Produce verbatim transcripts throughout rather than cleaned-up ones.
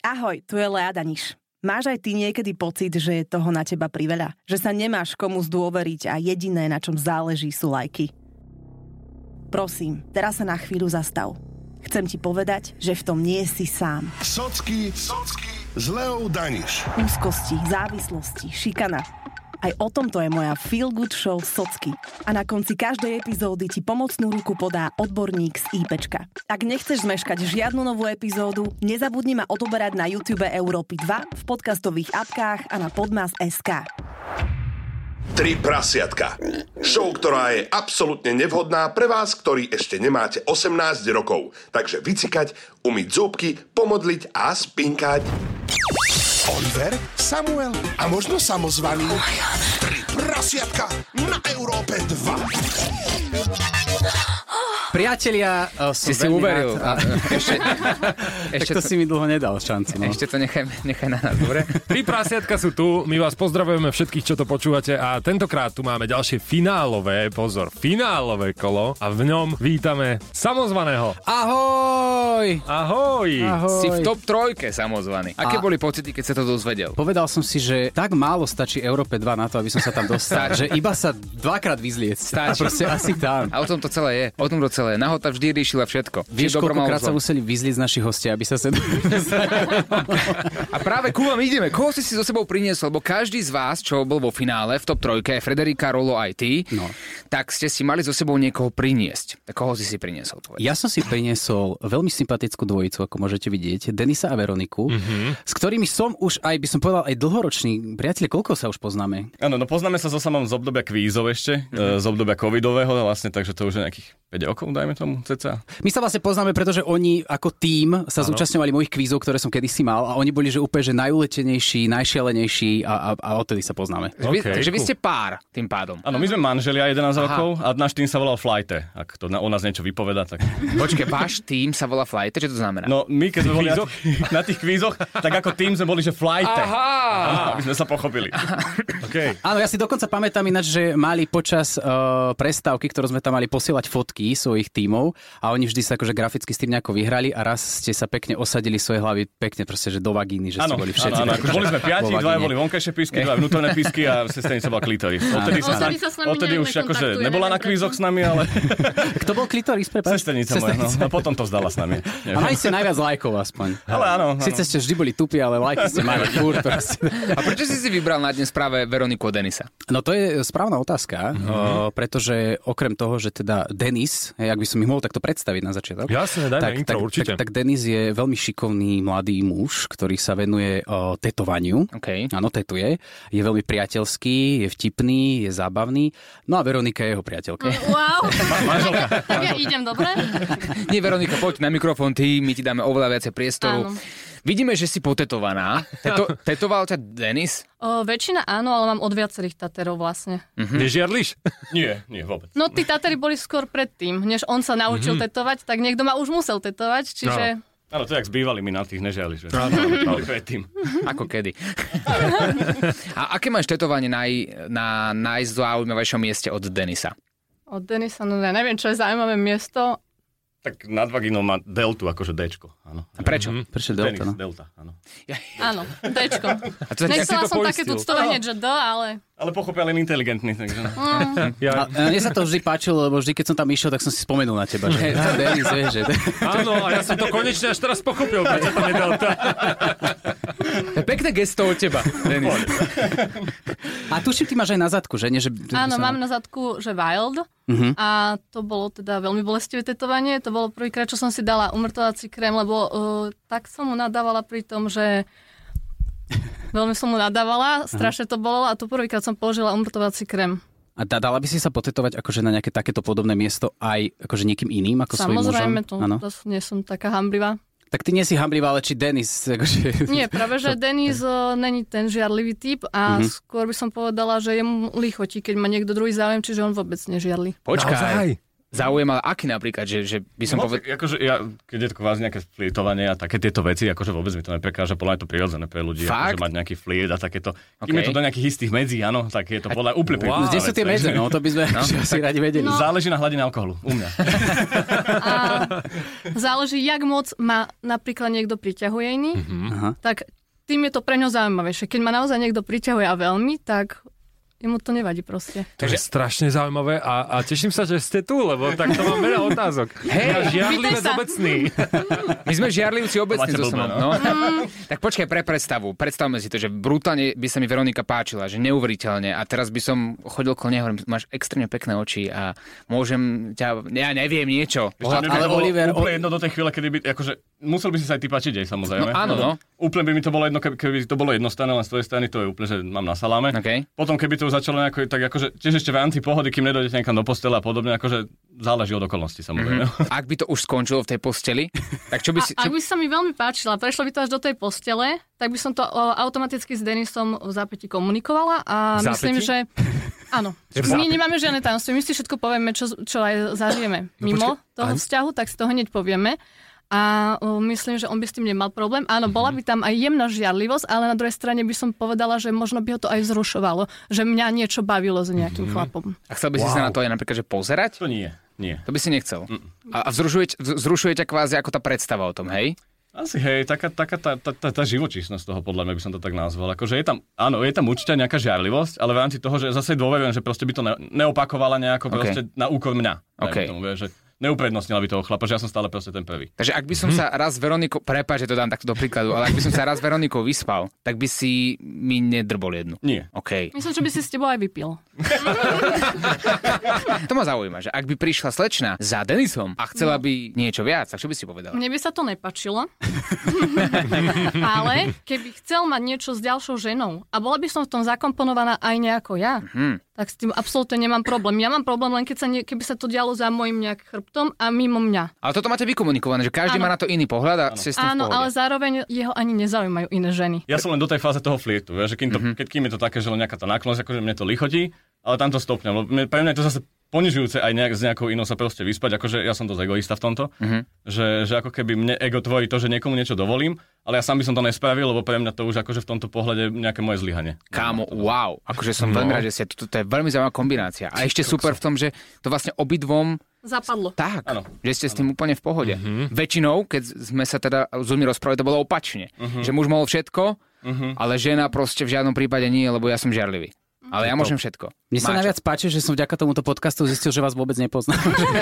Ahoj, tu je Lea Daniš. Máš aj ty niekedy pocit, že je toho na teba priveľa? Že sa nemáš komu zdôveriť a jediné, na čom záleží, sú lajky? Prosím, teraz sa na chvíľu zastav. Chcem ti povedať, že v tom nie si sám. Socky, socky s Leou Daniš. Úzkosti, závislosti, šikana. Aj o tomto je moja Feel Good Show Socky. A na konci každej epizódy ti pomocnú ruku podá odborník z IPčka. Ak nechceš zmeškať žiadnu novú epizódu, nezabudni ma odoberať na YouTube Európy dva, v podcastových apkách a na Podmas bodka es ká. Tri prasiatka. Show, ktorá je absolútne nevhodná pre vás, ktorí ešte nemáte osemnásť rokov. Takže vycikať, umyť zúbky, pomodliť a spinkať. Oliver, Samuel a možno samozvaný. Tri prasiatka na Európe dva. Priatelia, si si uveril. A, ešte, ešte tak to si mi dlho nedal šancu. No. Ešte to nechaj, nechaj na nás, dobre? Tri prasiatka sú tu, my vás pozdravujeme všetkých, čo to počúvate a tentokrát tu máme ďalšie finálové, pozor, finálové kolo a v ňom vítame samozvaného. Ahoj! Ahoj! Ahoj! Si v top trojke samozvaný. Aké a... boli pocity, keď sa to dozvedel? Povedal som si, že tak málo stačí Európe dva na to, aby som sa tam dostal, že iba sa dvakrát vyzliec. Stačí. A proste asi tam. A o tom to celé je. O tom to celé. Nahota vždy riešila všetko. Vieš, koľkokrát sa museli vyzliecť naši hostia, aby sa sem... A práve ku vám ideme. Koho si si so sebou priniesol? Lebo každý z vás, čo bol vo finále v top trojke, Frederika, Rolo aj ty, no. tak ste si mali so sebou niekoho priniesť. Tak koho si si priniesol? Povedz. Ja som si priniesol veľmi sympatickú dvojicu, ako môžete vidieť, Denisa a Veroniku, mm-hmm. s ktorými som už aj, by som povedal, aj dlhoročný. Priatelia, koľko sa už poznáme? Áno, no poznáme sa so samom z obdobia kvízov ešte, mm-hmm. z obdobia covidového vlastne, takže to už je nejakých päť rokov, dajme tomu, ceca. My sa vlastne poznáme, pretože oni ako tím sa ano. zúčastňovali mojich kvízov, ktoré som kedysi mal a oni boli, že úplne, že najuletenejší, najšialenejší a, a, a odtedy sa poznáme. Okay, takže vy ste pár tým pádom. Áno, my sme manželia jedenásť Aha. rokov a náš tým sa volal Flighte. Ak to na, o nás niečo vypoveda, tak... Počkej, váš tým sa volá Flighte? Čo to znamená? No, my keď sme boli na, na tých kvízoch, tak ako tým sme boli, že Flighte. Aha! Aby sme sa pochopili. Okay. Áno, ja si dokonca pamätám ináč, že mali počas uh, prestávky, ktorú sme tam mali, posielať fotky svojich tímov a oni vždy sa akože graficky s tým nejako vyhrali a raz ste sa pekne osadili svoje hlavy pekne proste, že do vagíny, že ste boli všetci. Áno, áno, boli sme piati, dvaja boli vonkajšie písky, dvaja vnútorné písky a sesternica bola klitoris. Odtedy sa sa odtedy už akože nebola na kvízoch s nami, ale... Kto bol klitoris, prepáč? Sesternica moja, no. A potom to zdala s nami. A mali ste najviac lajkov aspoň. Ale áno. Sice ste vždy boli tupí, ale lajky ste mali furt proste. A prečo si si vybral na dnes práve Veroniku a Denisa? No to je správna otázka, mm-hmm. o, pretože okrem toho, že teda Denis, ak by som ich mohol takto predstaviť na začiatok. Jasne, dajme tak, intro, tak, určite. Tak, tak Denis je veľmi šikovný mladý muž, ktorý sa venuje o, tetovaniu. Okay. Áno, tetuje. Je veľmi priateľský, je vtipný, je zábavný. No a Veronika je jeho priateľka. Wow. Manželka. Tak ja idem, dobre? Nie, Veronika, poď na mikrofón, ty, my ti dáme oveľa viacej priestoru. Áno. Vidíme, že si potetovaná. Teto, tetoval ťa Denis? O, väčšina áno, ale mám od viacerých Taterov vlastne. Mm-hmm. Nežiarliš? Nie, nie, vôbec. No tí Tatery boli skôr predtým, než on sa naučil mm-hmm. tetovať, tak niekto ma už musel tetovať, čiže... No. Áno, to jak zbývali mi na tých nežiali, že? Áno, mali predtým. Ako kedy. A aké máš tetovanie naj, na najzaujímavejšom mieste od Denisa? Od Denisa, no ja neviem, čo je zaujímavé miesto. Tak nad vagínou má deltu, akože Dčko, áno. A prečo? Mm-hmm. Prečo delta, Denis, no? delta, áno. Áno, Dčko. To Nechcela som také tuctové hneď, že D, ale... Ale pochopil len inteligentný, takže... Mm. Ja... A, a mne sa to vždy páčilo, lebo vždy, keď som tam išiel, tak som si spomenul na teba, že Denis, vieš, že... Áno, a ja som to konečne až teraz pochopil, prečo tam je delta. Pekné gesto od teba, Denis. A tuším, ty máš aj na zadku, že? Nie, že Áno, mám na zadku, že Wild. Uh-huh. A to bolo teda veľmi bolestivé tetovanie. To bolo prvýkrát, čo som si dala umrtovací krém, lebo uh, tak som mu nadávala pri tom, že veľmi som mu nadávala, strašne to bolo a to prvýkrát som použila umrtovací krém. A dala by si sa potetovať akože na nejaké takéto podobné miesto aj akože niekým iným ako svojím mužom? Samozrejme, to, to nie som taká hamblivá. Tak ty nie si hamblivá, ale či Denis? Akože... Nie, práve, že Denis uh, není ten žiarlivý typ a mm-hmm. skôr by som povedala, že jemu lichotí, keď má niekto druhý záujem, čiže on vôbec nežiarli. Počkaj. záujem, ale aký napríklad, že, že by som no, povedal... Akože ja, keď je to kvázi nejaké flirtovanie a také tieto veci, akože vôbec mi to neprekáža, podľa mňa je to prirodzené pre ľudí, akože mať nejaký flirt a takéto. Kým okay. je to do nejakých istých medzí, áno, tak je to podľa úplne wow. Kde sú tie medze, no, to by sme no. asi radi vedeli. No. Záleží na hladine alkoholu, u mňa. A záleží, jak moc ma napríklad niekto priťahuje iný, mm-hmm. tak tým je to pre ňo zaujímavejšie. Keď ma naozaj niekto priťahuje a veľmi, tak jemu to nevadí proste. To je strašne zaujímavé a, a teším sa, že ste tu, lebo tak to mám veľa otázok. Hej, žiarlivec obecný. My sme žiarlivci obecní so blbé, no? no. Tak počkaj, pre predstavu. Predstavme si to, že brutálne by sa mi Veronika páčila, že neuveriteľne a teraz by som chodil ko nej, hovorím, máš extrémne pekné oči a môžem ťa, ja neviem, niečo. Ešte, ale Oliver... Úplne jedno do tej chvíle, kedy by, akože, musel by si sa aj ty páčiť, aj samozrejme. No, áno, no. Úplne by mi to bolo jedno, keby, keby to bolo jednostranné, len z tvojej strany, to je úplne, že mám na saláme. Okay. Potom keby to začalo nejako, tak akože tiež ešte v rámci pohody, kým nedojdete niekam do postele a podobne, akože záleží od okolností samozrejme. Mm-hmm. Ak by to už skončilo v tej posteli, tak čo by si... Čo... Ak by sa mi veľmi páčila, prešlo by to až do tej postele, tak by som to o, automaticky s Denisom v zápäti komunikovala a v myslím, zápäti? že áno. My nemáme žiadne tajomstvo, my si všetko povieme, čo, čo aj zažijeme. No, mimo počkej, toho vzťahu, tak si to hneď povieme. A uh, myslím, že on by s tým nemal problém. Áno, bola by tam aj jemná žiarlivosť, ale na druhej strane by som povedala, že možno by ho to aj vzrušovalo, že mňa niečo bavilo s nejakým mm-hmm. chlapom. A chcel by si wow. sa na to aj napríklad, že pozerať? To nie, nie. To by si nechcel. Mm. A vzrušuje, vzrušuje ťa kvázi ako tá predstava o tom, hej? Asi hej, taká, taká tá, tá, tá, tá živočíšnosť toho, podľa mňa by som to tak nazval. Akože je tam, áno, je tam určite nejaká žiarlivosť, ale v rámci toho, že zase dôverujem, že proste by to ne, neopakovala nejako okay. proste na úkor mňa. Okay. Tomu, vie, že neuprednostnila by toho chlapa, že ja som stále proste ten prvý. Takže ak by som sa raz s Veronikou, prepáč, že to dám takto do príkladu, ale ak by som sa raz s Veronikou vyspal, tak by si mi nedrbol jednu. Nie. OK. Myslím, že by si s tebou aj vypil. To ma zaujíma, že ak by prišla slečna za Denisom a chcela by niečo viac, tak čo by si povedala? Mne by sa to nepačilo. Ale keby chcel mať niečo s ďalšou ženou a bola by som v tom zakomponovaná aj nejako ja, mm-hmm. tak s tým absolútne nemám problém. Ja mám problém len keď sa nie, keby sa to dialo za mojim nejak chrbtom a mimo mňa. Ale toto máte vykomunikované, že každý áno. má na to iný pohľad a ste s tým áno, ale zároveň jeho ani nezaujímajú iné ženy. Ja som len do tej fáze toho flirtu, že kým, to, mm-hmm. keď kým je to také, že len nejaká tá náklonnosť, akože mne to lichotí, ale tam to stopne. Pre mňa je to zase ponižujúce aj nejak, s nejakou inou sa proste vyspať, akože ja som dosť egoista v tomto, mm-hmm. že, že ako keby mne ego tvorí to, že niekomu niečo dovolím, ale ja sám by som to nespravil, lebo pre mňa to už akože v tomto pohľade nejaké moje zlyhanie. Kámo, wow, akože som no. veľmi rád, že ste, to, to je veľmi zaujímavá kombinácia. A ešte super v tom, že to vlastne obidvom zapadlo. Tak, ano. Že ste s tým ano. Úplne v pohode. Mm-hmm. Väčšinou, keď sme sa teda s ľuďmi rozprávali, to bolo opačne. Mm-hmm. Že muž mohol všetko, mm-hmm. ale žena proste v žiadnom prípade nie, lebo ja som žiarlivý. Ale ja môžem všetko. Mne sa najviac páči, že som vďaka tomuto podcastu zistil, že vás vôbec nepoznám.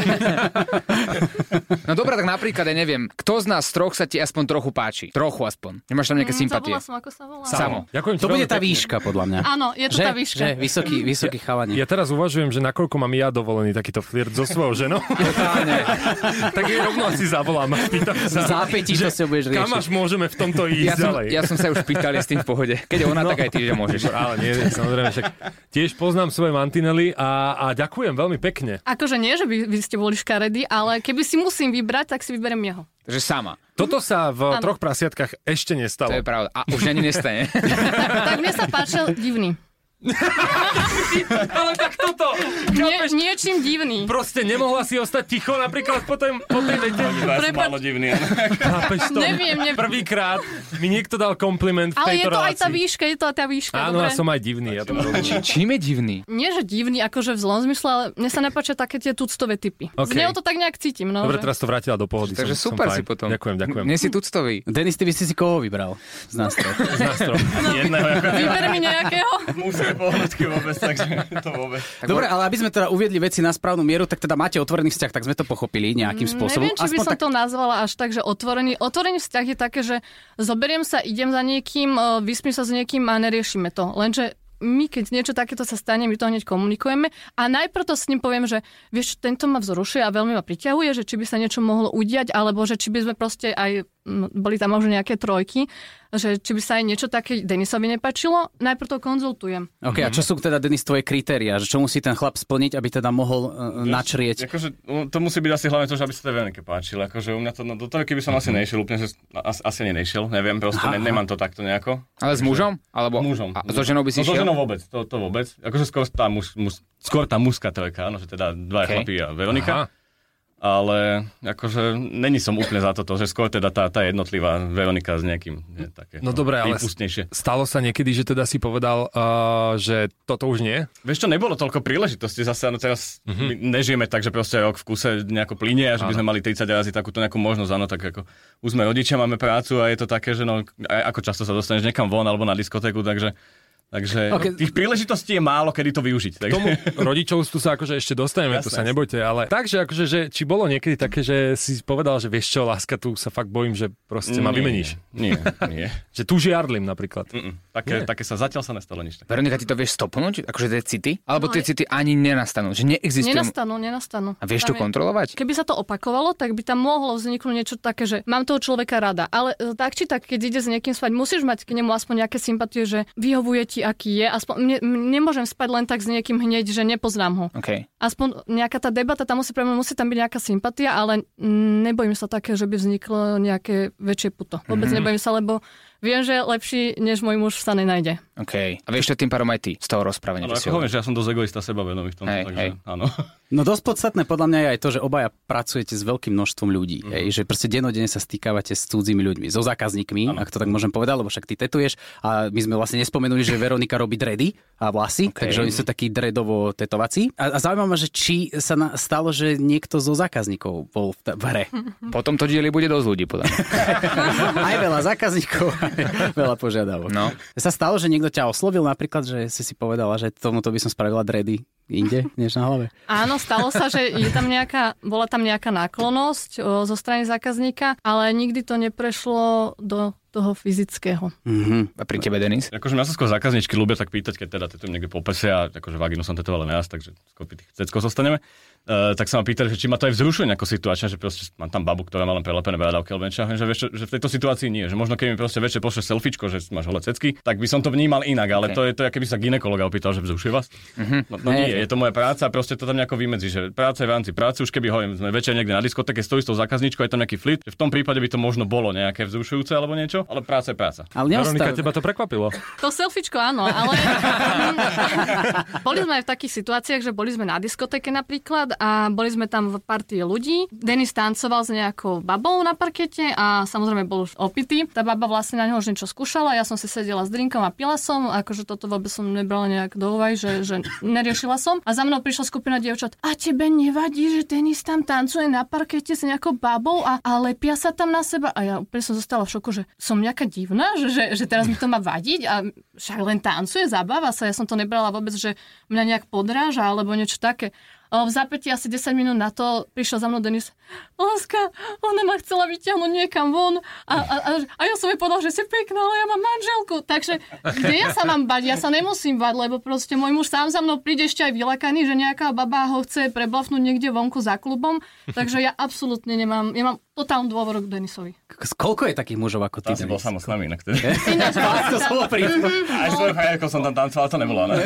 No dobré, tak napríklad, ja neviem, kto z nás troch sa ti aspoň trochu páči? Trochu aspoň. Nemáš tam nejaké mm, sympatie? Zabula som, ako sa volá. Samo. Ďakujem, to bude tá výška, podľa mňa. Áno, je to že? tá výška. Že? Vysoký, vysoký ja, chalani. Ja teraz uvažujem, že nakoľko mám ja dovolený takýto flirt so svojou ženou. Tak jej rovno asi zavolám. Zápätí to si budeš riešiť. Kam až môžeme v tomto ísť ja som, ďalej? Ja som sa už pýtal, je s tým v pohode. Keď je ona, no. tak aj ty, že môžeš. Ale nie, samozrejme, však tiež poznám svoje mantinely a, a ďakujem veľmi pekne. Akože nie, že by, by ste boli škaredí, ale keby si musím vybrať, tak si vyberiem jeho. Takže sama. Toto sa v ano. Troch prasiatkách ešte nestalo. To je pravda. A už ani nestane. Tak mne sa páčil divný. Ale tak toto Nie, niečím divný. Proste nemohla si ostať ticho napríklad po, tém, po tej vete. Prepač... Málo divný. Chápeš to? Neviem, neviem. Prvýkrát mi niekto dal kompliment v ale tejto relácii. Ale je to relácii. Aj tá výška, je to aj tá výška. Áno, dobre? Ja som aj divný. Ja to Či, čím je divný? Nie, že divný, akože v zlom zmysle, ale mne sa nepáčia také tie tuctové typy. Okay. Z neho to tak nejak cítim. No, dobre, že... teraz to vrátila do pohody. Takže som, super som si potom. Ďakujem, ďakujem. Nie si tuctový. Denis, ty by si si koho vybral? Z nás troch. Z nás troch. Jedného. Vyber mi nejakého. Musíme pohodky vôbec, takže to vôbec. Dobre, ale aby sme teda uviedli veci na správnu mieru, tak teda máte otvorený vzťah, tak sme to pochopili nejakým spôsobom. Neviem, či by Aspoň som tak... to nazvala až tak, že otvorený. Otvorený vzťah je také, že zoberiem sa, idem za niekým, vyspím sa s niekým a neriešime to. Lenže my, keď niečo takéto sa stane, my to hneď komunikujeme a najprv to s ním poviem, že vieš, tento ma vzrušuje a veľmi ma priťahuje, že či by sa niečo mohlo udiať, alebo že či by sme proste aj, boli tam možno nejaké trojky, že či by sa aj niečo také Denisovi nepačilo, najprv to konzultujem. OK, mm-hmm. a čo sú teda, Denis, tvoje kritériá? Že čo musí ten chlap splniť, aby teda mohol uh, načrieť? Akože, to musí byť asi hlavne to, že aby sa tej Veronike páčilo. Akože u mňa to, no, do toho, keby som asi nešiel, úplne, že asi, asi ani nešiel, neviem, proste ne, nemám to takto nejako. Ale s mužom? Alebo mužom. A so ženou by si no, šiel? So ženou vôbec, to, to vôbec. Akože skôr tá, muž, muž, skôr tá mužská trojka, áno, že teda dva okay. chlapí a Veronika. Aha. ale akože není som úplne za toto, že skôr teda tá, tá jednotlivá Veronika s nejakým nie, také no dobré, ale výpustnejšie. Stalo sa niekedy, že teda si povedal, uh, že toto už nie? Vieš čo, nebolo toľko príležitosti, zase no teraz mm-hmm. my nežijeme tak, že proste rok v kuse nejako plynie a že by sme mali tridsať razy takúto nejakú možnosť, áno, tak ako už sme rodičia, máme prácu a je to také, že no, ako často sa dostaneš niekam von alebo na diskotéku, takže Takže okay. Tých príležitostí je málo, kedy to využiť. K tomu rodičovstvu sa akože ešte dostaneme, jasne, tu sa nebojte, ale takže akože, že, či bolo niekedy také, že si povedal, že vieš čo, láska, tu sa fakt bojím, že proste ma nie, vymeníš. Nie, nie. Že tu žiarlim napríklad. Mm-mm. Také, také sa zatiaľ sa nestalo nič. Veronika, ty to vieš stopnúť? Akože tie city? Alebo no, tie city ani nenastanú? Že neexistujú? Nenastanú, nenastanú. A vieš tam to je... kontrolovať? Keby sa to opakovalo, tak by tam mohlo vzniknúť niečo také, že mám toho človeka rada. Ale tak či tak, keď ide s niekým spať, musíš mať k nemu aspoň nejaké sympatie, že vyhovuje ti, aký je. Aspoň Ne, nemôžem spať len tak s niekým hneď, že nepoznám ho. Okay. Aspoň nejaká tá debata, tam musí, musí tam byť nejaká sympatia, ale nebojím sa také, že by vzniklo nejaké väčšie puto. Vôbec mm-hmm. nebojím sa, lebo viem, že lepší, než môj muž sa nenájde. OK. A vieš to tým párom aj ty z toho rozprávania? Ale ako hovorím, že ja som dosť egoista sebavedomý v tomto, hey, takže hey. Áno. No dosť podstatné podľa mňa je aj to, že obaja pracujete s veľkým množstvom ľudí. Mm. Hej, že proste dennodenne sa stýkavate s cudzími ľuďmi, so zákazníkmi, ano. Ak to tak môžem povedať, lebo však ty tetuješ a my sme vlastne nespomenuli, že Veronika robí dredy a vlasy, okay. Takže oni sú takí dredovo tetovací. A, a zaujímavé ma, že či sa na, stalo, že niekto zo zákazníkov bol v, t- v hre. Potom to dieli bude dosť ľudí, podľa mňa. Aj veľa zákazníkov, aj veľa požiadavok. No. Sa stalo, že niekto ťa oslovil napríklad, že si si povedala, že tomuto by som spravila dredy inde, než na hlave? Áno, stalo sa, že je tam nejaká, bola tam nejaká náklonnosť o, zo strany zákazníka, ale nikdy to neprešlo do toho fyzického. Mm-hmm. A pri tebe, Denis? Akože mňa sa skôr zákazníčky ľúbia tak pýtať, keď teda tetujem niekde po pese a akože vagínu som tetoval len raz, takže skôr pri tých ceckov zostaneme. Uh, tak sa ma pýtali, že či ma to aj vzrušuje nejako situačne, že proste mám tam babu, ktorá má len prelepené brádavky alebo niečo, že, vieš, že v tejto situácii nie, že možno keď mi proste večer pošle selfiečko, že máš holé cecky, tak by som to vnímal inak, ale okay. to je to, keby sa gynekologa opýtal, že vzrušuje vás. Mm-hmm. No, no nie, je to moja práca a proste to tam nejako vymedzí, že práca je v rámci práce, už keby hovorím, sme večer niekde na diskotéke, stojí s tou zákazníčkou, je tam nejaký flit, že v tom prípade by to možno bolo nejaké vzrušujúce alebo niečo, ale práca je práca. Ale Veronika, teba to prekvapilo. To selfiečko áno, ale boli sme aj v takých situáciách, že boli sme na diskotéke napríklad a boli sme tam v partii ľudí. Denis tancoval s nejakou babou na parkete a samozrejme bol už opitý. Tá baba vlastne na neho už niečo skúšala, ja som si sedela s drinkom a pila som, akože toto vôbec som nebrala nejak do úvahy, že, že neriešila som. A za mnou prišla skupina dievčat. A tebe nevadí, že Denis tam tancuje na parkete s nejakou babou a, a lepia sa tam na seba? A ja úplne som zostala v šoku, že som nejaká divná, že, že, že teraz mi to má vadiť a však len tancuje, zabáva sa. Ja som to nebrala vôbec, že mňa nejak podráža alebo niečo také. V zápätí asi desať minút na to prišiel za mnou Denis. Láska, ona ma chcela vyťahnuť niekam von a, a, a, a ja som jej povedal, že si pekná, ale ja mám manželku. Takže kde ja sa mám bať? Ja sa nemusím bať, lebo proste môj muž sám za mnou príde ešte aj vylakaný, že nejaká baba ho chce preblafnúť niekde vonku za klubom. Takže ja absolútne nemám, ja mám totálnu dôveru k Denisovi. Koľko je takých mužov ako ty, Denis? Tam si bol samo s nami inak. Ináč, to som bol pri... Aj svojou frajerkou som tam tancoval, to nebolo, ne?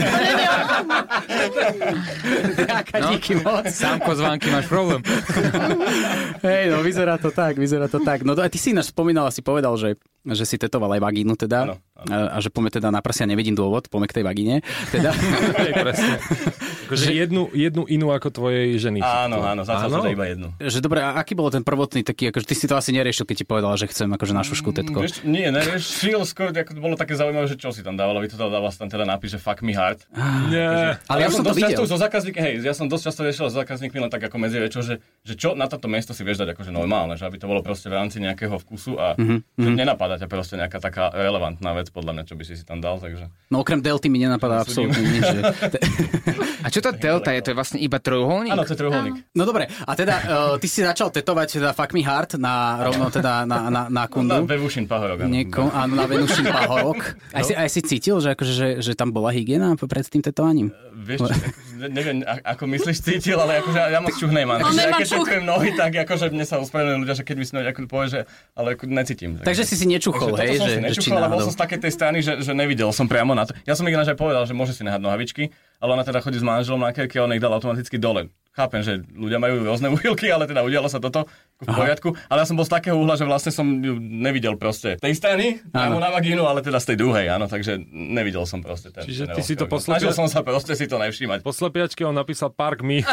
Díky moc. Sámko zvánky, máš problém. Hej, no vyzerá to tak, vyzerá to tak. No a ty si ináč spomínal, si povedal, že, že si tetoval aj vagínu teda. Ano, ano. A, a že poďme teda na prsia, nevidím dôvod, poďme k tej vagíne. Teda. Hej, presne. Akože jednu, jednu inú ako tvojej ženy. Áno, áno, začal som iba jednu. Že dobre, a aký bol ten prvotný taký, akože ty si to asi neriešil, keď ti povedala, že chcem akože našu škutetko. Mm, nie, neriešil, skôr ako bolo také zaujímavé, že čo si tam dával, vy to dával tam teda nápis, že fuck me hard. Nie. Ale ja, ja som to videl. Často so zákazník, hej, ja som dosť často riešil s zákazníkmi len tak ako medzi večer, že, že čo na toto miesto si vieš dať akože normálne, že aby to bolo proste v rámci nejakého vkusu a mm-hmm. že nenapadá ťa proste nejaká taká relevantná vec podľa mňa, čo by si si tam dal, takže. No okrem delty mi nenapadá absolútne nič. Že... A čo tá delta je? To je vlastne iba trojuholník? Áno, to je trojuholník. No dobre, a teda uh, ty si začal tetovať teda fuck me hard na rovno teda na, na, na kundu. Na Venušin pahorok. Nieko, áno, na Venušin pahorok. Aj si, aj si cítil, že, akože, že, že tam bola hygiena pred tým tetovaním? Vieš, čo, neviem, ako myslíš cítil, ale akože ja moc čuch nemám. Takže ja keď tetujem nohy, tak akože mne sa ospravedlňujú ľudia, že keď mi si ako povie, že ale ako necítim. Tak, takže si si nečuchol, hej? Takže že, nečuchol, ale bol som z takej tej strany, že, že nevidel som priamo na to. Ja som ináč aj povedal, že môže si nehať nohavičky, ale ona teda chodí s manželom na kerky a on ich dal automaticky dole. chápem, že ľudia majú rôzne úchylky, ale teda udialo sa toto v poriadku. Ale ja som bol z takého uhla, že vlastne som ju nevidel proste tej strany, priamo na vagínu, ale teda z tej druhej, áno, takže nevidel som proste ten. Čiže ten ty si to poslepia... Snažil som sa proste si to nevšímať. Po slepiačke on napísal Park Me.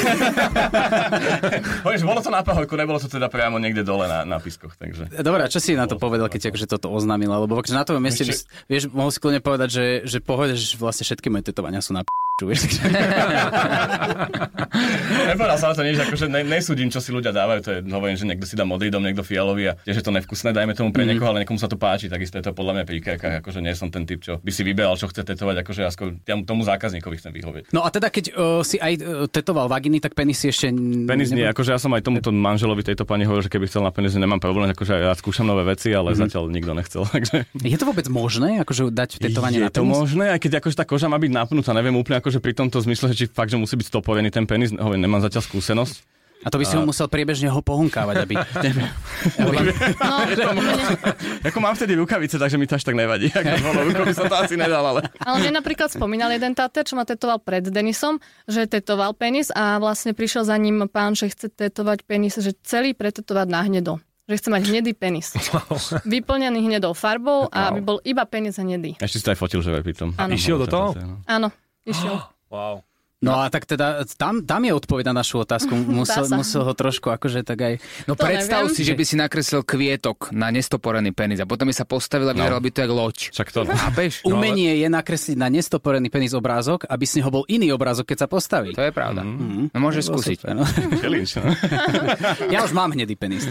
Hojíš, bolo to na pahorku, nebolo to teda priamo niekde dole na, na pískoch, takže... Dobre, a čo si na to povedal, keď akože toto oznámil? Lebo na tom mieste, Ešte... vieš, mohol si kľudne povedať, že, že pohode, že vlastne všetky moje tetovania sú na p***. Nepovedal sa na to nič, akože ne, nesúdim, čo si ľudia dávajú, to je, hovorím, že niekto si dá modrý dom, niekto fialový a tiež je to nevkusné, dajme tomu pre niekoho, ale niekomu sa to páči, takisto je to podľa mňa pri kérkach, akože nie som ten typ, čo by si vyberal, čo chce tetovať, akože ja skôr tomu zákazníkovi chcem vyhovieť. No a teda keď uh, si aj uh, tetoval vaginy, tak penis si ešte... Penis nie, akože ja som aj tomuto manželovi tejto pani hovoril, že keby chcel na penis, nemám problém, akože ja skúšam nové veci, ale mm-hmm. zatiaľ nikto nechcel, takže... Je to vôbec možné, akože dať tetovanie je na penis? Je to možné, aj keď akože tá koža má byť napnutá, neviem úplne akože pri tomto zmysle, že či fakt, že musí byť stoporený ten penis, hovorím, nemám zatiaľ skúsenosť. A to by si ho musel priebežne ho pohunkávať, aby... No, ako mám vtedy rukavice, takže mi to až tak nevadí. Ako bolo, rukou by som to asi nedal, ale... Ale mne napríklad spomínal jeden táter, čo ma tetoval pred Denisom, že tetoval penis a vlastne prišiel za ním pán, že chce tetovať penis, že celý pretetovať na hnedo. Že chce mať hnedý penis. Vyplnený hnedou farbou a aby bol iba penis hnedý. Ešte si to aj fotil, že pri tom. A išiel do toho? Áno, išiel. Wow. No a tak teda, tam, tam je odpoveď na našu otázku. Musel, musel ho trošku akože tak aj... No to predstav neviem. si, že by si nakreslil kvietok na nestoporený penis a potom by sa postavil a vyzeral by to jak loď. Však to... Chápeš? Umenie je nakresliť na nestoporený penis obrázok, aby z neho bol iný obrázok, keď sa postaví. To je pravda. Mm-hmm. No môžeš skúsiť. Super, no. Ja už mám hnedý penis.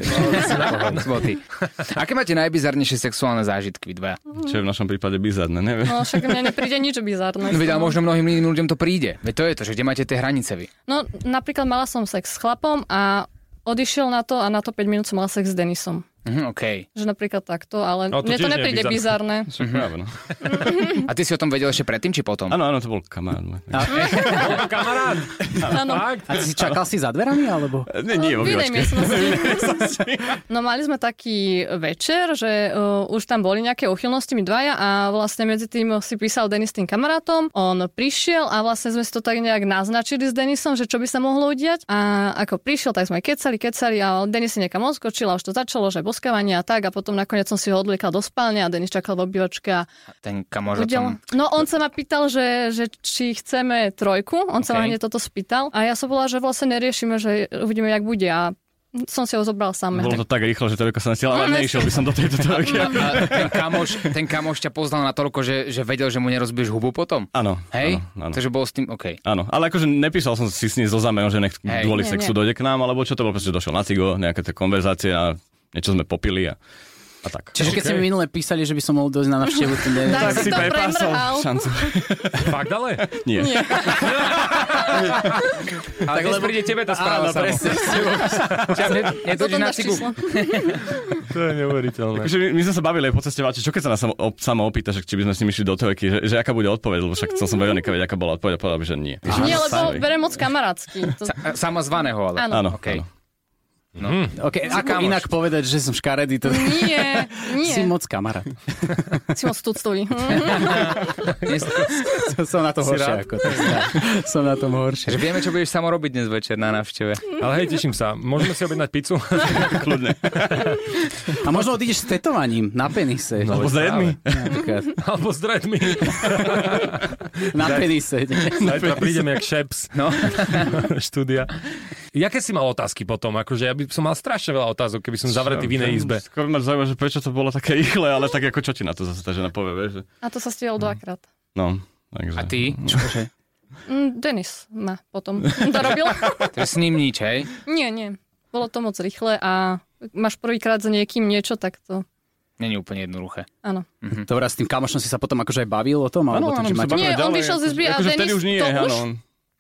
Aké máte najbizarnejšie sexuálne zážitky, vy dvaja? Čo je v našom prípade bizarné, neviem. No však mne nepríde nič bizarné. No veď, ale možno mnohým iným ľuďom to príde. Veď to je to, že kde máte tie hranice vy? No napríklad mala som sex s chlapom a odišiel na to a na to päť minút som mala sex s Denisom. Mhm, okej. Že napríklad takto, ale No, to mne to tiež nie je nepríde bizarné. Však práve, no. A ty si o tom vedel ešte predtým, či potom? Áno, áno, to bol kamarát. môj. Bol to kamarát. Áno. A ty si čakal si za dverami, alebo? Nie, nie, v V inej obývačke. miestnosti. No mali sme taký večer, že uh, už tam boli nejaké uchylnosti my dvaja a vlastne medzi tým si písal Denis tým kamarátom. On prišiel a vlastne sme si to tak nejak naznačili s Denisom, že čo by sa mohlo udiať. A ako prišiel, tak sme kecali, kecali a Denis si niekam odskočil a už to začalo, že boskávanie a tak a potom nakoniec som si ho odvliekal do spálne a Denis čakal v obývačke a Ten kamož Udel... No on sa ma pýtal, že, že či chceme trojku, on sa Okay. ma hneď toto spýtal a ja som bola, že vlastne neriešime, že uvidíme, jak bude a som si ho zobral sám. Bolo to tak rýchlo, že toľko som nestiel, ale neišiel by som do tejto trojky. A ten kamoš, ten kamoš ťa poznal natoľko, že, že vedel, že mu nerozbiješ hubu potom? Áno. Hej? Áno, áno. Takže bol s tým, OK. Áno, ale akože nepísal som si s ním zo zámerom, že nech Hej. kvôli Nie, sexu nie. dojde k nám, alebo čo to bolo, proste došiel na cigo, nejaké tie konverzácie a niečo sme popili a, a tak. Čiže keď ste mi minule písali, že by som mohol dojsť na návštevu, to ne... Tak si to prepásol premrhal. šancu. Fakt ale? Nie. Nie. Ale keď príde tebe tá správa samo. Nedojdeš Potom na dáš cigu. číslo. To je neuveriteľné. Takže my, my sme sa bavili aj po ceste, že čo keď sa nás samo, op, samo opýta, že či by sme s nimi išli do trojky, že, že aká bude odpoveď, lebo však chcel som Veronika vedieť, aká bola odpoveď a povedal by, že nie. Nie, lebo berem moc kamarátsky. To... Sa- Samozvaného, ale. Áno. Áno, OK. áno. No. Okay, ako kamoš. inak povedať, že som škaredý, to... Nie, nie. Si moc kamarát. Si moc tuctový. Som na tom Si horšie rád? ako to. Som na tom horšie. Že vieme, čo budeš samo robiť dnes večer na návšteve. Ale hej, teším sa. Môžeme si objednať pizzu? Kľudne. A možno odídeš s tetovaním na penise. Alebo s jedmi. Napríklad. Alebo s dreadmi. Na penise. Zajtra prídeme jak šeps. No. Štúdia. Jaké si mal otázky potom? Akože ja by som mal strašne veľa otázok, keby som zavretý v inej izbe. Skôr ma zaujíma, že prečo to bolo také rýchle, ale tak ako čo ti na to zase tá žena povie, vieš? Že... A to sa stihol dvakrát. No, takže... A ty? Čože? Mm, Denis ma potom dorobil. To je s ním nič, hej? Nie, nie. Bolo to moc rýchle a máš prvýkrát za niekým niečo, tak to... Není úplne jednoduché. Áno. Dobre, s tým kamošom si sa potom akože aj bavil o tom? Alebo Áno, tak, áno, že my sa máte... bavíme Nie, on ďalej, vyšiel z izby a akože vtedy Denis už nie, to áno. už-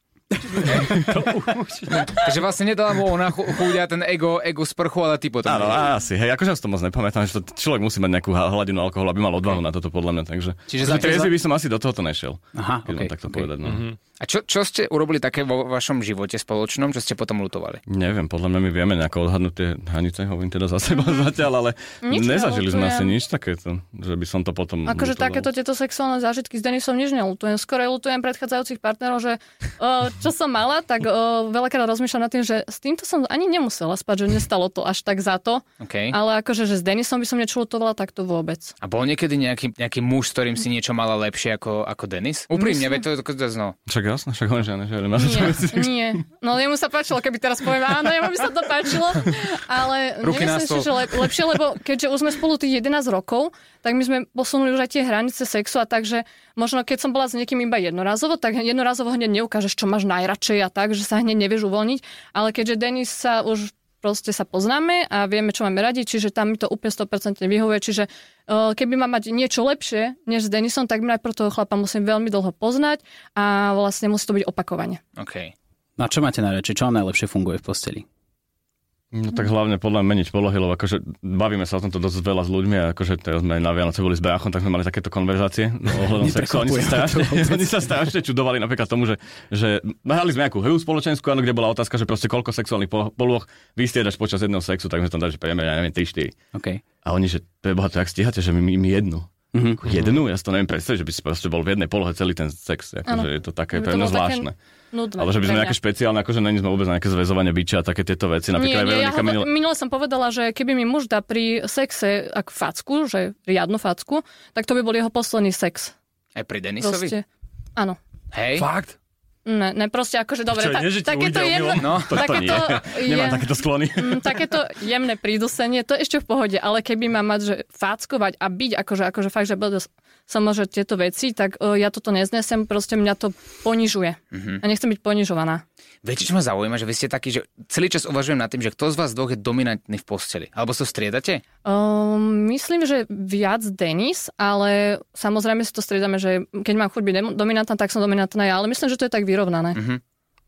Takže vlastne nedala mu ona chu- chudia ten ego, ego sprchu, ale ty potom. Áno, asi. Hej, akože ja si to moc nepamätám, že to človek musí mať nejakú ha- hladinu alkoholu, aby mal odvahu na toto podľa mňa, takže... Čiže Čiže za- triezvy by som asi do tohoto nešiel. Aha, keď okej, mám takto okej. povedať, no. Mhm. A čo, čo ste urobili také vo vašom živote spoločnom, čo ste potom ľutovali? Neviem, podľa mňa my vieme nejako odhadnúť tie hranice, hovorím teda za seba zatiaľ, ale nič nezažili sme asi nič takéto, že by som to potom Akože ľutoval. Takéto tieto sexuálne zážitky s Denisom nič neľutujem. Skoro ľutujem predchádzajúcich partnerov, že o, čo som mala, tak o, veľakrát rozmýšľam nad tým, že s týmto som ani nemusela spať, že nestalo to až tak za to. Okay. Ale akože, že s Denisom by som niečo ľutovala, tak to vôbec. A bol niekedy nejaký, nejaký muž, s ktorým si niečo mala lepšie ako, ako Denis? Úprimne, veď to je to, to no. Však jasné, však on žiadne, žiadne. Nie, nie. No jemu sa páčilo, keby teraz poviem, áno, jemu by sa to páčilo, ale ruky nemyslím si, že lep, lepšie, lebo keďže už sme spolu tých jedenásť rokov, tak my sme posunuli už aj tie hranice sexu a takže možno keď som bola s niekým iba jednorazovo, tak jednorazovo hneď neukážeš, čo máš najradšej a tak, že sa hneď nevieš uvoľniť, ale keďže Denis sa už proste sa poznáme a vieme, čo máme radi, čiže tam mi to úplne sto percent vyhovuje, čiže uh, keby mám mať niečo lepšie než s Denisom, tak najprv toho chlapa musím veľmi dlho poznať a vlastne musí to byť opakovane. Okay. No a čo máte najradšej? Čo vám najlepšie funguje v posteli? No tak hlavne podľa mňa meniť polohy, lebo akože bavíme sa o tomto dosť veľa s ľuďmi a akože teraz sme na Vianoce boli s bráchom, tak sme mali takéto konverzácie ohľadom sexu. Oni sa strašne, oni sa strašne čudovali napríklad tomu, že, že hrali sme nejakú hru spoločenskú, áno, kde bola otázka, že proste koľko sexuálnych polôch vystriedaš počas jedného sexu, tak sme tam dali, že priemer, ja neviem, tri štyri. Okay. A oni, že to je bohaté, ak stíhate, že my, my jednu. Mm-hmm. Jednu? Ja si to neviem predstaviť, že by si proste bol v jednej polohe celý ten sex. Akože je to také pre mňa zvláštne. Nudné, ale že by sme nejaké špeciálne, akože není sme vôbec nejaké zväzovanie biča a také tieto veci. Napríklad nie, nie, Veronika ja minule... minule som povedala, že keby mi muž dá pri sexe ak facku, že riadnu facku, tak to by bol jeho posledný sex. Aj pri Denisovi? Proste, áno. Hej? Fakt? Ne, ne, proste akože dobre, ta, takéto jemné, no, to, to takéto, nie. Nemám takéto sklony. M, takéto jemné prídusenie, to je ešte v pohode, ale keby ma mať, že fackovať a byť, akože, akože fakt, že sa môže tieto veci, tak uh, ja toto neznesem, proste mňa to ponižuje. Mm-hmm. A nechcem byť ponižovaná. Viete, čo ma zaujíma, že vy ste takí, že celý čas uvažujem nad tým, že kto z vás dvoch je dominantný v posteli? Alebo sa striedate? Um, myslím, že viac Denis, ale samozrejme si to striedame, že keď mám chuť byť dominantná, tak som dominantná ja, ale myslím, že to je tak vyrovnané. Uh-huh.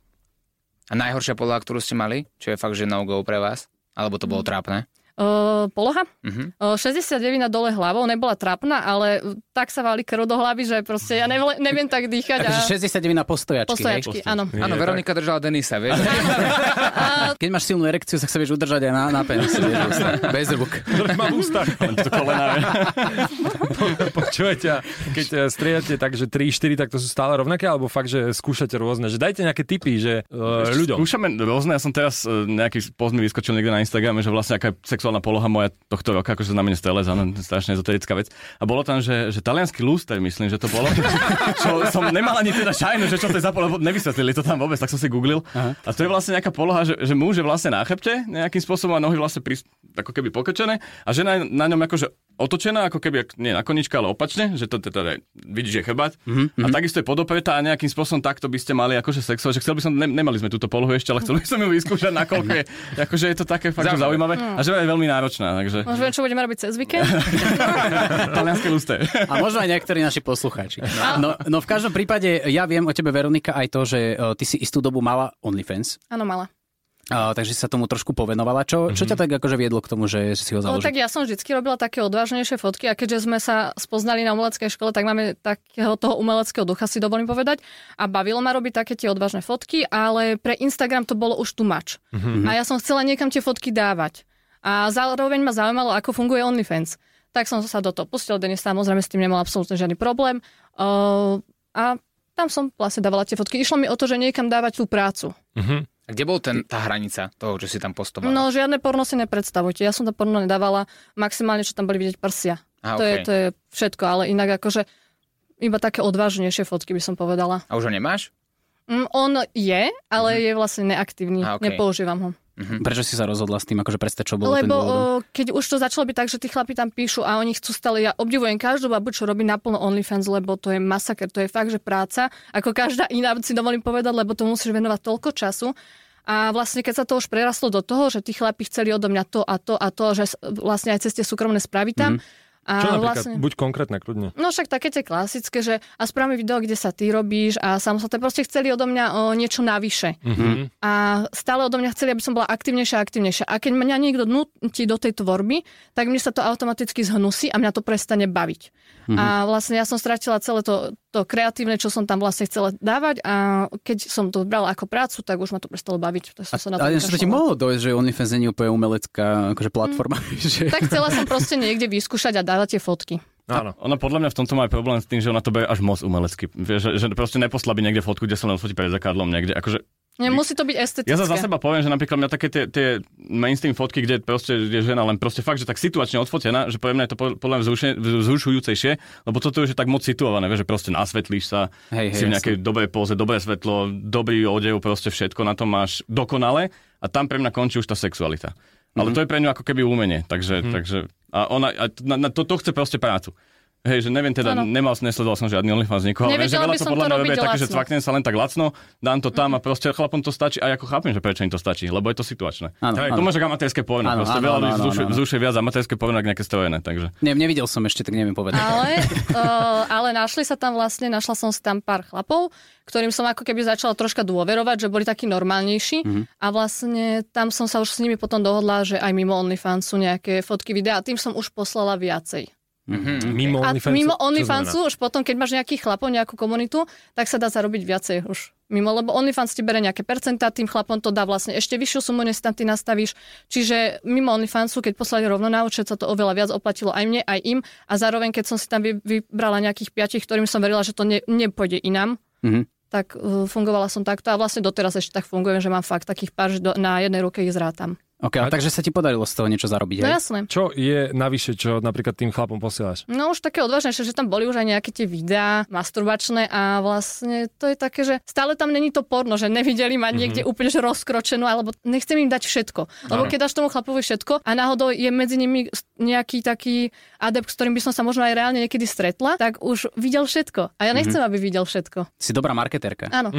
A najhoršia poloha, ktorú ste mali? Čo je fakt, že no-go pre vás? Alebo to bolo trápne? Uh, poloha? Uh-huh. Uh, šesťdesiatdeväť dole hlavou, nebola trápna, ale tak sa váli krv do hlavy, že proste ja neviem, neviem tak dýchať. Takže a... šesťdesiatdeväť na postojačky, postojačky, hej? áno. Áno, Veronika držala Denisa, vieš? Keď máš silnú erekciu, tak sa vieš udržať aj na, na penisi, vieš, bez rúk. Mám ústach. Len to kolena, Počujete, keď striedate tak, že tri štyri, tak to sú stále rovnaké, alebo fakt, že skúšate rôzne? Že dajte nejaké tipy, že uh, ľuďom. Skúšame rôzne, ja som teraz uh, nejaký post mi vyskočil niekde na Instagrame, že vlastne aká sexuálna poloha moja tohto roka, akože znamenie stelec, áno, strašne ezoterická vec. A bolo tam, že, že taliansky lúster, myslím, že to bolo. Čo som nemal ani teda šajnu, že čo to je za poloha, nevysvetlili to tam vôbec, tak som si googlil. Aha. A to je vlastne nejaká poloha, že, že muž je vlastne na chrbte nejakým spôsobom a nohy vlastne pri, ako keby pokrčené a žena je na ňom akože otočená, ako keby, nie na konička, ale opačne, že to teda vidíš, že chrbát. Mm-hmm. A takisto je podopretá a nejakým spôsobom takto by ste mali akože sexovať, že chcel by som, ne, nemali sme túto polohu ešte, ale chcel by som ju vyskúšať, nakoľko je, akože je to také fakt zaujímavé a že je veľmi náročná, takže. Môžeme, čo budeme robiť cez víkend? Talianské lusté. A možno aj niektorí naši poslucháči. No, no v každom prípade, ja viem o tebe, Veronika, aj to, že uh, ty si istú dobu mala OnlyFans. Áno, mala. Uh, takže sa tomu trošku povenovala. Čo, čo ťa tak akože viedlo k tomu, že si ho založil? No, tak ja som vždycky robila také odvážnejšie fotky a keďže sme sa spoznali na umeleckej škole, tak máme takého toho umeleckého ducha, si dovolím povedať. A bavilo ma robiť také tie odvážne fotky, ale pre Instagram to bolo už too much. Mm-hmm. A ja som chcela niekam tie fotky dávať. A zároveň ma zaujímalo, ako funguje OnlyFans. Tak som sa do toho pustila, Denis samozrejme s tým nemal absolútne žiadny problém. Uh, a tam som vlastne dávala tie fotky. Išlo mi o to, že niekam dávať tú prácu. Mm-hmm. A kde bol ten, tá hranica toho, čo si tam postovala? No, žiadne porno si nepredstavujte. Ja som to porno nedávala. Maximálne, čo tam boli vidieť prsia. A, to, okay. je, to je všetko, ale inak akože iba také odvážnejšie fotky by som povedala. A už ho nemáš? Mm, on je, ale mm-hmm. je vlastne neaktívny. A, okay. Nepoužívam ho. Mm-hmm. Prečo si sa rozhodla s tým, akože prestať, čo bolo Lebo ten dôvod? Lebo keď už to začalo byť tak, že tí chlapi tam píšu a oni chcú stále, ja obdivujem každú babu, čo robí naplno OnlyFans, lebo to je masaker, to je fakt, že práca, ako každá iná, si dovolím povedať, lebo to musíš venovať toľko času. A vlastne keď sa to už prerastlo do toho, že tí chlapi chceli odo mňa to a to a to, že vlastne aj cez tie súkromné správy tam, mm. A čo napríklad? Vlastne, buď konkrétne, kľudne. No však také tie klasické, že a správame video, kde sa ty robíš a samostatne proste chceli odo mňa o, niečo navyše. Mm-hmm. A stále odo mňa chceli, aby som bola aktívnejšia a aktívnejšia. A keď mňa niekto nutí do tej tvorby, tak mne sa to automaticky zhnusí a mňa to prestane baviť. Mm-hmm. A vlastne ja som stratila celé to, to kreatívne, čo som tam vlastne chcela dávať a keď som to brala ako prácu, tak už ma to prestalo baviť. To som sa na to ale to ti mohlo dojsť, že OnlyFans nie je úplne umelecká akože platforma. Mm. Že... Tak chcela som proste niekde vyskúšať a dávať tie fotky. Áno. Ona podľa mňa v tomto má aj problém s tým, že ona to berie až moc umelecky. Vieš, že, že proste neposlabí niekde fotku, kde sa len fotí pred zrkadlom niekde. Akože nemusí to byť estetické. Ja za seba poviem, že napríklad mňa také tie, tie mainstream fotky, kde proste je žena len proste fakt, že tak situačne odfotená, že pre mňa je to podľa mňa vzrušujúcejšie, lebo toto je že tak moc situované, vieš, že proste nasvetlíš sa, hej, hej, si v nejakej jasne. Dobrej póze, dobré svetlo, dobrý odev, proste všetko na to máš dokonale a tam pre mňa končí už tá sexualita. Ale mm-hmm. to je pre ňu ako keby umenie, takže, mm-hmm. takže a ona a na, na to, to chce proste prácu. Hej, že neviem teda, ano. nemal, nesledoval som žiadny OnlyFans nikoho, ale viem, že veľa to podľa mňa robí také, že cvaknem sa len tak lacno, dám to tam mm. a proste chlapom to stačí a ako chápem, že prečo im to stačí, lebo je to situačné. Ano, hej, ano. To môže amatérske porno, proste ano, veľa ľudí vzrušuje viac amatérske porno, ako nejaké strojené, takže. Ne, nevidel som ešte, tak neviem povedať. Ale, uh, ale našli sa tam vlastne, našla som si tam pár chlapov, ktorým som ako keby začala troška dôverovať, že boli takí normálnejší mm-hmm. a vlastne tam som sa už s nimi potom dohodla, že aj mimo OnlyFans sú nejaké fotky, videá a tým som už poslala viacej. Mm-hmm. Mimo a OnlyFansu, mimo OnlyFansu už potom, keď máš nejakých chlapov, nejakú komunitu, tak sa dá zarobiť viacej už mimo, lebo OnlyFans ti bere nejaké percentá, tým chlapom to dá vlastne ešte vyššiu sumu, než tam ty nastavíš. Čiže mimo OnlyFansu, keď poslali rovno na účet, sa to oveľa viac oplatilo aj mne, aj im a zároveň, keď som si tam vybrala nejakých piatich, ktorým som verila, že to ne, nepôjde inám, mm-hmm. tak uh, fungovala som takto a vlastne doteraz ešte tak fungujem, že mám fakt takých pár, že do, na jednej ruke ich zrátam. OK, a takže sa ti podarilo z toho niečo zarobiť, no hej? Jasné. Čo je navyše, čo napríklad tým chlapom posielaš? No už také odvážnejšie, že tam boli už aj nejaké tie videá masturbačné a vlastne to je také, že stále tam není to porno, že nevideli ma niekde mm-hmm. úplne že rozkročenú, alebo nechcem im dať všetko. Lebo keď dáš tomu chlapovi všetko a náhodou je medzi nimi nejaký taký adept, s ktorým by som sa možno aj reálne niekedy stretla, tak už videl všetko. A ja nechcem, mm-hmm. aby videl všetko. Si dobrá marketérka. Áno.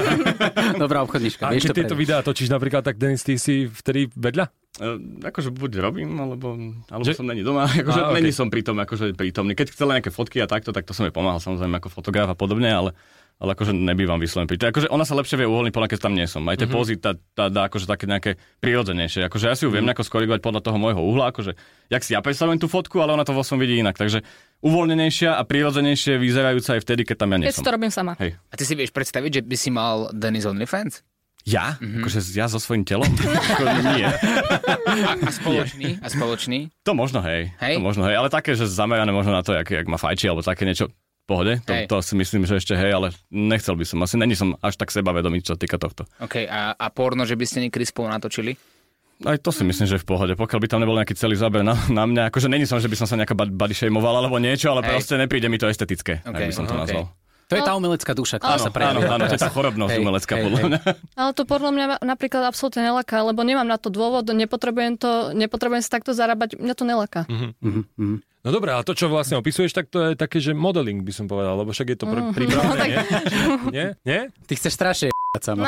Dobrá obchodníčka. A keď tieto videá točíš napríklad, tak Denis, ty si vtedy vedľa? Uh, akože buď robím, alebo, alebo že... som není doma, akože okay. není som pritom, akože prítomný. Keď chcela nejaké fotky a takto, tak to som jej pomáhal samozrejme ako fotograf a podobne, ale, ale akože nebývam vyslovený pri. Akože ona sa lepšie vie uvoľniť podľa, keď tam nie som. Aj tie mm-hmm. pózy tá, tá dá akože také nejaké prirodzenejšie. Akože ja si ju viem mm-hmm. nejako skorigovať podľa toho môjho uhla, akože jak si ja predstavujem tú fotku, ale ona to vo som vidí inak. Takže uvoľnenejšia a prirodzenejšie vyzerajúca aj vtedy, keď tam ja nie som. Keď to robím sama. Hej. A ty si vieš predstaviť, že by si mal Denis OnlyFans? Ja? Mm-hmm. Akože ja so svojím telom? Ako nie. A, a spoločný? A spoločný? To možno, hej. hej. To možno, hej. Ale také, že zamerané možno na to, jak, jak ma fajčí, alebo také niečo v pohode. To, to si myslím, že ešte hej, ale nechcel by som. Asi není som až tak sebavedomý, čo týka tohto. OK. A, a porno, že by ste niekedy spolu natočili? Aj to si myslím, že v pohode. Pokiaľ by tam nebol nejaký celý záber na, na mňa. Akože není som, že by som sa nejako body shameoval alebo niečo, ale hej. proste nepríde mi to estetické, okay. ak by som to nazval. Okay. To je tá umelecká duša, ktorá áno, sa prejavuje. Áno, áno, to je tá chorobnosť umelecká, podľa mňa. Ale to podľa mňa napríklad absolútne nelaká, lebo nemám na to dôvod, nepotrebujem to, nepotrebujem sa takto zarábať, mňa to nelaká. Mm-hmm. Mm-hmm. No dobré, ale to, čo vlastne opisuješ, tak to je také, že modeling by som povedal, lebo však je to pr- prípravné, no, tak... nie? nie? Nie? Ty chceš strašne j***ať sama.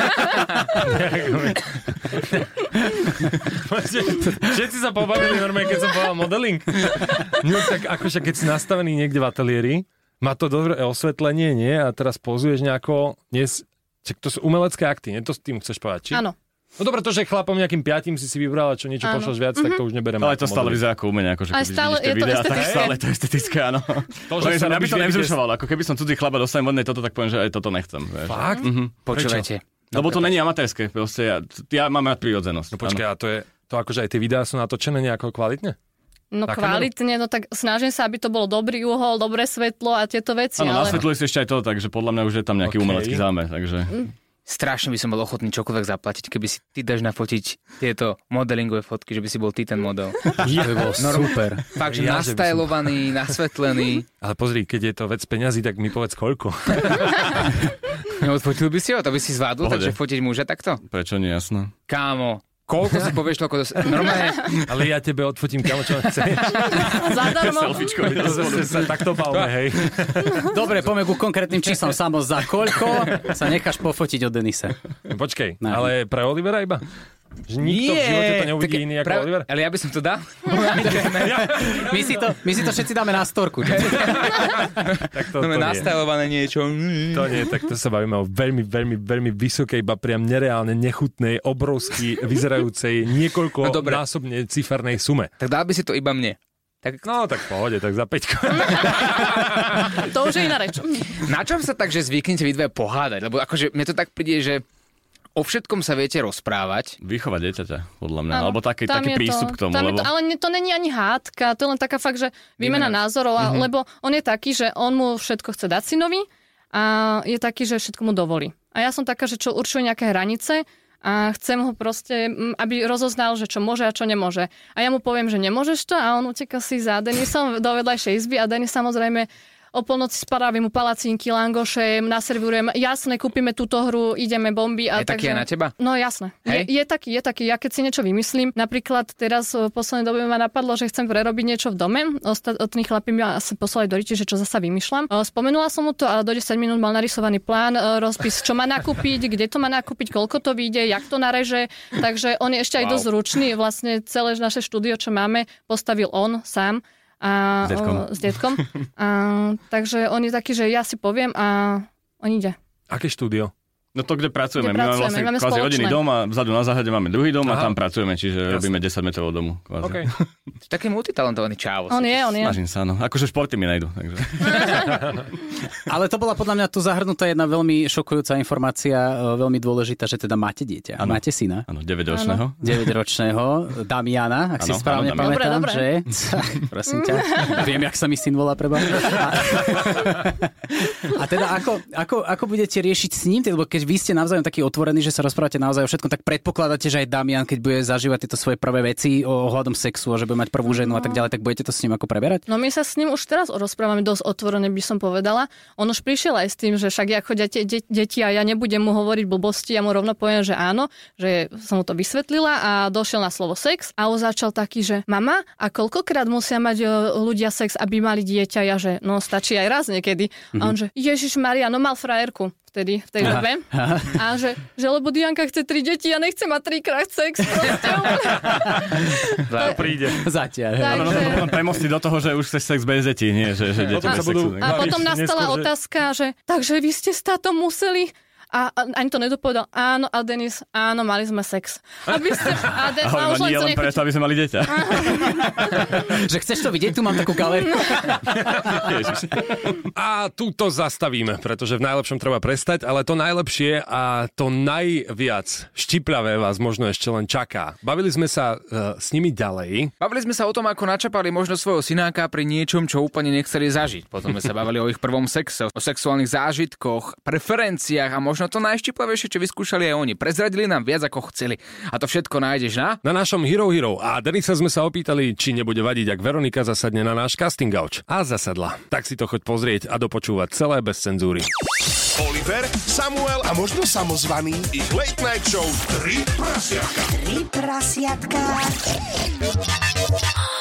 Všetci sa pobavili normálne, keď som povedal modeling. No tak akože keď si nastavený niekde v ateliéri, má to dobré osvetlenie, nie? A teraz pozuješ nejako... Dnes, to sú umelecké akty, nie? To s tým chceš povedať, či? Áno. No dobré, to, že chlapom nejakým piatim si si vybrala, čo niečo pošloš viac, mm-hmm. tak to už nebereme. Ale to stále vyzerá ako umenie, akože keby stále je to videa, estetické. tak stále je to estetické, áno. To, že sa ja by to nevzrušoval, ako keby som cudzí chlapa dostal modné toto, tak poviem, že aj toto nechcem. Vieš. Fakt? Mm-hmm. Počúvajte. Lebo to není amatérske, proste ja, ja mám rád prírodzenosť. No počkaj, a to je, to akože aj tie videá sú natočené nejako kvalitne? No tak kvalitne, no tak snažím sa, aby to bolo dobrý uhol, dobré svetlo a tieto veci. Áno, ale... nasvetľuje si ešte aj to, takže podľa mňa už je tam nejaký okay. umelecký zámer, takže... Mm. Strašne by som bol ochotný čokoľvek zaplatiť, keby si ty dáš nafotiť tieto modelingové fotky, že by si bol ty ten model. Je, to bol super. Fakt, že ja, nastajlovaný, som... nasvetlený. Ale pozri, keď je to vec peňazí, tak mi povedz koľko. Neodfotil by si ho, to by si zvládol, takže fotiť muža takto? Prečo nie, jasno. Kámo, koľko si povieš, toľko dos... normálne. Ale ja tebe odfotím, kámo, čo chceš. Zadarmo. Selfiečko, sa takto bavme, hej. Dobre, poďme ku konkrétnym číslom. Samo za koľko sa necháš pofotiť od Denisa? Počkej, no. Ale pre Olivera iba? Že nikto Nie, v živote to neuvidí iný ako pra... Oliver? Ale ja by som to dal. my, si to, my si to všetci dáme na storku. Tak to, to nastajlované niečo. To nie, tak to sa bavíme o veľmi, veľmi, veľmi vysokej, iba priam nereálne nechutnej, obrovský vyzerajúcej, niekoľko no, násobne cifernej sume. Tak dal by si to iba mne. Tak... No, tak v pohode, tak za päťko. To už je iná reč. Na čom sa tak, že zvyknete vy dve pohádať? Lebo akože mne to tak príde, že o všetkom sa viete rozprávať. Vychovať dieťaťa, podľa mňa. Áno, alebo taký, tam taký je prístup to, k tomu. tam Lebo... je to, ale to není ani hádka, to je len taká fakt, že výmena Výmena. názorov, mm-hmm. lebo on je taký, že on mu všetko chce dať synovi a je taký, že všetko mu dovolí. A ja som taká, že čo určuje nejaké hranice a chcem ho proste, aby rozoznal, že čo môže a čo nemôže. A ja mu poviem, že nemôžeš to a on uteká si za Denisom do vedľajšej izby a Denis samozrejme o polnoci spadávim mu palacínky, langoše, naservírujem, jasné, kúpime túto hru, ideme bomby. A je taký aj na teba? No jasné. Je, je taký, je taký. Ja keď si niečo vymyslím, napríklad teraz v poslednej dobe ma napadlo, že chcem prerobiť niečo v dome, ostatní chlapi mi asi poslali do riči, že čo zasa vymýšľam. Spomenula som mu to a do desať minút mal narysovaný plán, rozpis, čo má nakúpiť, kde to má nakúpiť, koľko to vyjde, jak to nareže. Takže on je ešte aj wow. dosť ručný. Vlastne celé naše štúdio, čo máme, postavil on sám. A, s detkom. O, s detkom. A, takže on je taký, že ja si poviem a on ide. Aké štúdio? No to, kde pracujeme. Kde my pracujeme, máme vlastne máme kvázi spoločné. rodinný dom a vzadu na záhľade máme druhý dom Aha. a tam pracujeme, čiže Jasne. robíme desať metrov od domu. Kvázi. Okay. Taký multitalentovaný čávo. On je, on je. Snažím sa, no. Akože športy mi najdu. Takže. Ale to bola podľa mňa tu zahrnutá jedna veľmi šokujúca informácia, veľmi dôležitá, že teda máte dieťa. Ano. Máte syna. Áno, deväťročného. deväťročného Damiana, ak si Áno, správne áno, Damian. pamätám, Dobre, že... Prosím ťa, viem, jak sa mi syn volá, preba. A, a teda ako, ako, ako budete riešiť s ním, lebo keď vy ste navzájom takí otvorení, že sa rozprávate naozaj o všetkom, tak predpokladáte, že aj Damian, keď bude zažívať tieto svoje prvé veci o ohľadom sexu a že bude mať prvú ženu no. a tak ďalej, tak budete to s ním ako preberať? No my sa s ním už teraz rozprávame dosť otvorene, by som povedala. On už prišiel aj s tým, že však ja chodia tie de- deti a ja nebudem mu hovoriť blbosti, ja mu rovno poviem, že áno, že som mu to vysvetlila a došiel na slovo sex a on začal taký, že mama, a koľkokrát musia mať ľudia sex, aby mali dieťa? Ja, že no stačí aj raz niekedy. Mm-hmm. A on, že Ježiš Maria, no mal frajerku. Vtedy, v tej dobe. A že, že lebo Dianka chce tri deti, ja nechcem mať trikrát sex. To príde. Zatiaľ. Tak, Áno, no, že... no, potom premostiť do toho, že už chceš sex bez detí, nie, že, že deti Potom bez sa budú- sexu. A potom nastala Neskôr, že- otázka, že takže vy ste s tátom museli... A, a ani to nedopovedal. Áno, a Denis, áno, mali sme sex. Aby ste... A Denis, a už len nie to len nechuť... preto, aby sme mali dieťa. Že chceš to vidieť? Tu mám takú galériu. A tu to zastavíme, pretože v najlepšom treba prestať, ale to najlepšie a to najviac štiplavé vás možno ešte len čaká. Bavili sme sa uh, s nimi ďalej. Bavili sme sa o tom, ako načapali možno svojho synáka pri niečom, čo úplne nechceli zažiť. Potom sme sa bavili o ich prvom sexe, o sexuálnych zážitkoch, preferenciách a možno to najštiplavejšie, čo vyskúšali aj oni. Prezradili nám viac, ako chceli. A to všetko nájdeš na... Na našom Hero Hero. A Denisa sme sa opýtali, či nebude vadiť, ak Veronika zasadne na náš casting couch. A zasadla. Tak si to choď pozrieť a dopočúvať celé bez cenzúry. Oliver, Samuel a možno samozvaný ich late night show Tri prasiatka. Tri prasiatka.